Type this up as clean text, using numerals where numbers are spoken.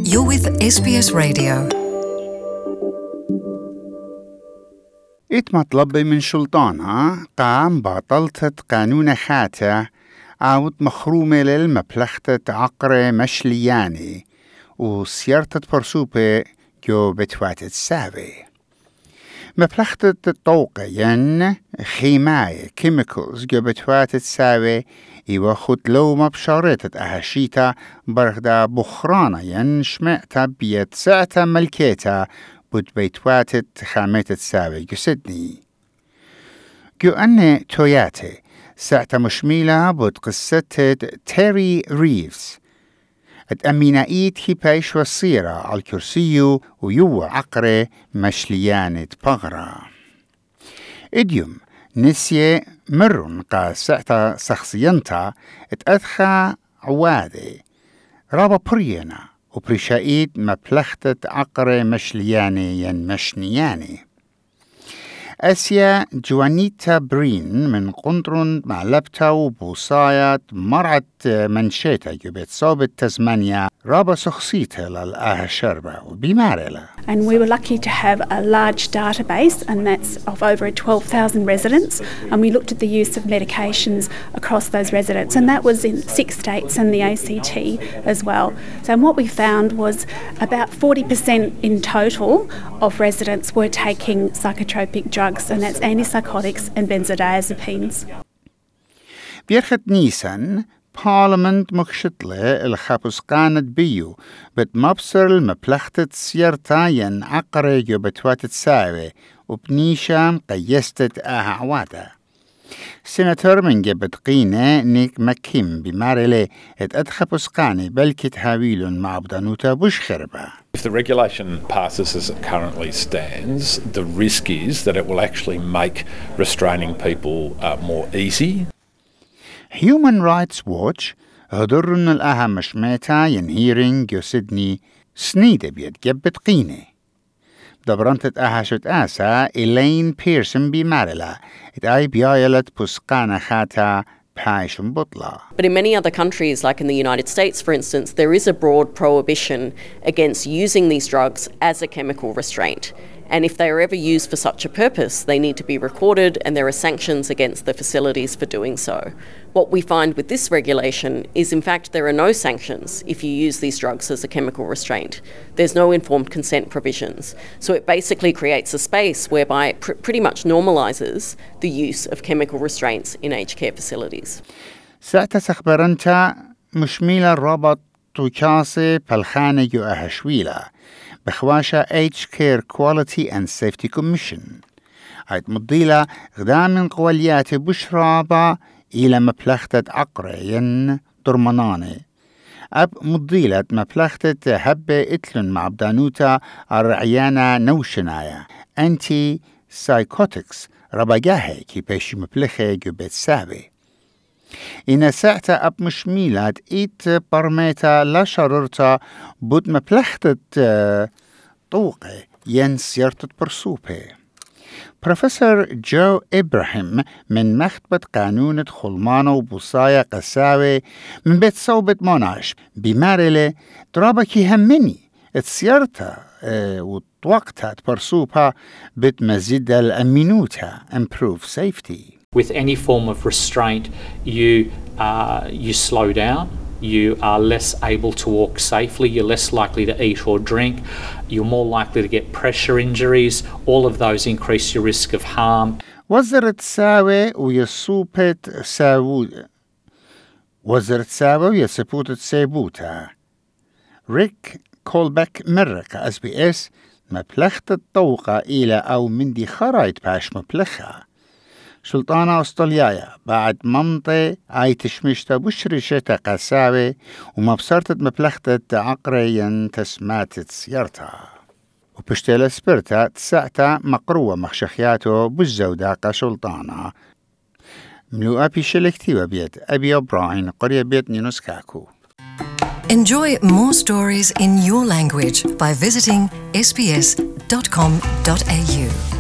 You're with SBS Radio. مطلب من شلطانها قام بطلتة قانون خاتة عاود مخرومة للمبلغة عقرة مشلياني وسيارة برسوبة جو بتواتت ساوي مبلغة الطوقة ين خيماية كيميكلز جو بتواتت ساوي يوخد لو مبشارتت أهشيتا برغدا بخرانة ين شمعتا بيت ساعتا ملكيتا بود بيتواتت خامتة ساوي جو سيدني جو أني توياتي ساعتا مشميلة بود قصة تيري ريفز الأمينائيت هي بايش وصيرة على الكرسيو ويو عقرة مشليانة بغرة إديوم نسيه مرن قا ساعتا شخصينتا اتأدخى عوادي رابا برينا وبرشايد مبلغة عقرة مشلياني ين مشنياني أسيا جوانيتا برين من قنطرن مع لبتا وبوصايات مرعت منشيتا جبت صوبة تزمانيا رابا سخصيتها للآها شربة وبيمارلا. And we were lucky to have a large database, and that's of over 12,000 residents, and we looked at the use of medications across those residents, and that was in 6 states and the ACT as well. So what we found was about 40% in total of residents were taking psychotropic drugs, and that's antipsychotics and benzodiazepines. بيرخت نيسان بارلمنت مخشطلة الخابوس قانت بيو بتمبصر المبلغة سيارتا ين عقرة جو بتواتت ساوي وبنيشام قيستت عوادا سيناتور من جبت قينة نيك مكيم بمارلي اتأدخبوس قاني بلكي تهاويلون مع بدانوتا بوش خربة. If the regulation passes as it currently stands, the risk is that it will actually make restraining people more easy. Human Rights Watch هدرن الأهم مشميتا ينهيرين جو سيدني سنيدة بيد جبت قينة دبرنتت أهاشت آسا إلين بيرسون بمارلا إتاي بيايلت بسقانا خاتا بايشن بطلا. But in many other countries, like in the United States, for instance, there is a broad prohibition against using these drugs as a chemical restraint. And if they are ever used for such a purpose, they need to be recorded, and there are sanctions against the facilities for doing so. What we find with this regulation is, in fact, there are no sanctions if you use these drugs as a chemical restraint. There's no informed consent provisions. So it basically creates a space whereby it pretty much normalises the use of chemical restraints in aged care facilities. ساعتا سخبرنتا مشميلة الرابط توكاسي بالخانة جو أهشويلة بخواشة Aged Care Quality and Safety Commission عيد مضيلة غدا من قواليات بشرابة إلى مبلغة عقرة ين درماناني أب مضيلة مبلغة هبة إتلن مع بدانوتا الرعيانة نوشنايا أنتي سايكوتكس رباقاهي كي بيش مبلغة جبت سابي إن ساعتا أب مشميلات إيت برميتا لا شررتا بود مبلغة طوقة ين سيارة برسوبة بروفيسور جو إبراهيم من مكتبة قانون خلمانة وبوصايا قساوي من بيت صوبة موناش بمارلة درابكي همني السيارة وطوقتها برسوبة بتمزيد الأمينوتا improve safety. With any form of restraint, you slow down, you are less able to walk safely, you're less likely to eat or drink, you're more likely to get pressure injuries. All of those increase your risk of harm. وزرت ساوي ويسوبت ساوود وزرت ساوي ويسبوت سيبوتا ريك كولبك مرق SBS مبلغة الطوقة إلى أو من دي خرايط باش مبلغها سلطانة أستراليا بعد منطقة عاي تشمشتا بشرشتا قساوي ومبصرتت مبلغة عقريا تسماتت سيارتها وبشتيلا سبرتا تسعتا مقروة مخشخياتو بالزوداقة سلطانة ملوءة بشلكتيوة بيت أبي أبراهين قرية بيت نينوسكاكو. Enjoy more stories in your language by visiting sbs.com.au.